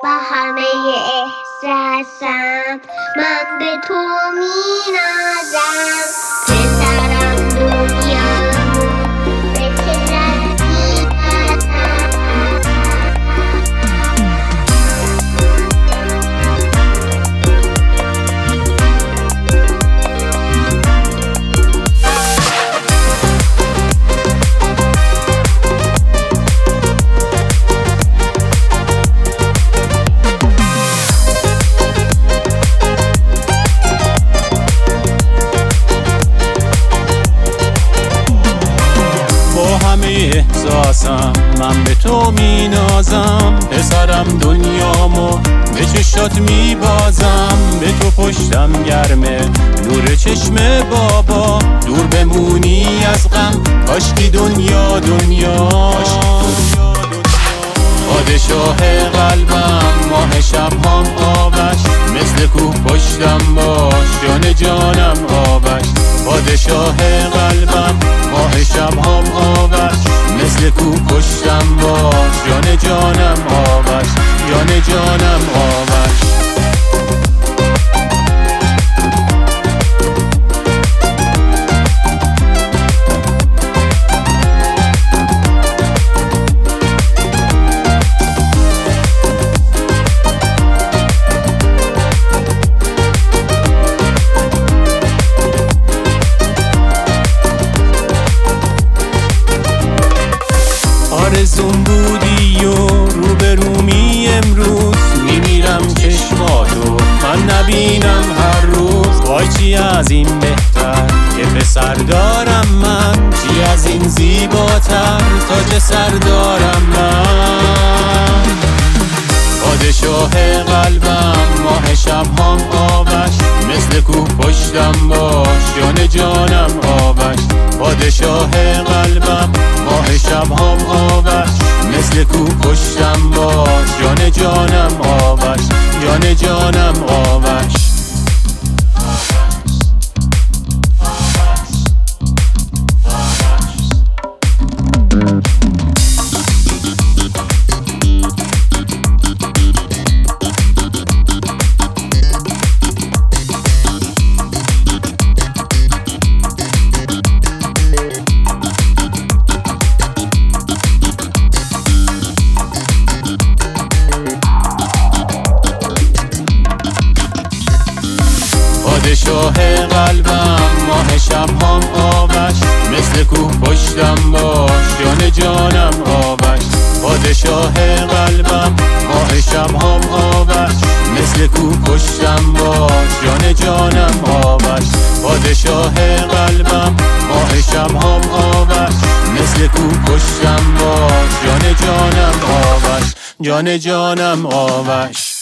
با همه احساسم من به تو می نازم. پسرم دنیامو به چشم احساسم من به تو می نازم. پسرم دنیامو به چشات می بازم. به تو پشتم گرمه نور چشم بابا. دور بمونی از غم کاشکی دنیا پادشاه قلبم ماه شبهام آبش. مثل کوه پشتم باش جان جانم آبش. پادشاه قلبم ماه شبهام آبش. مثل کوه پشتم باش جان جانم آبش. جان جانم آبش. آرزوم بودی و روبرومی امروز. میمیرم چشماتو من نبینم هر روز. وای چی از این بهتر که پسر دارم من. چی از این زیباتر تاج سر دارم من. پادشاه قلبم ماه شبهام آبش. مثل کوه پشتم باش جان جانم آبش. پادشاه قلبم ماه شبهام آبش. مثل کوه پشتم باش جان جانم آبش. جان جانم آبش. پادشاه قلبم ماه شبهام آبش. مثل کوه پشتم باش جان جانم آبش. پادشاه قلبم ماه شبهام آبش. مثل کوه پشتم باش جان جانم آبش. پادشاه قلبم ماه شبهام آبش. مثل کوه پشتم باش جان جانم آبش. جان جانم آبش.